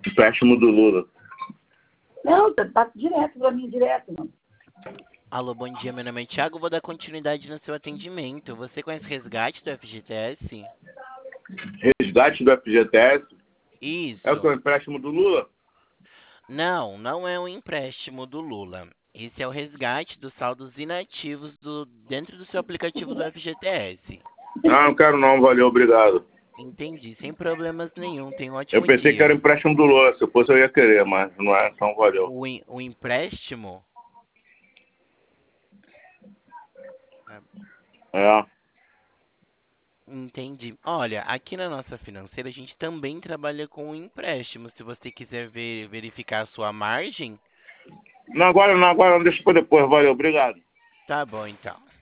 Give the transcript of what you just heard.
Empréstimo do Lula. Não, tá direto pra mim, direto, não. Alô, bom dia, meu nome é Thiago, vou dar continuidade no seu atendimento. Você conhece resgate do FGTS? Resgate do FGTS. É o que? O Isso. empréstimo do Lula? Não, não é um empréstimo do Lula. Esse é o resgate dos saldos inativos dentro do seu aplicativo do FGTS. Ah, não quero não, valeu, obrigado. Entendi, sem problemas nenhum. Tenha um Eu ótimo pensei que era dia. empréstimo do Lula, se fosse eu ia querer, mas não é, então valeu. O empréstimo? É. Entendi. Olha, aqui na nossa financeira a gente também trabalha com empréstimo. Se você quiser verificar a sua margem, Não, agora não, deixa pra depois, valeu, obrigado. tá bom então.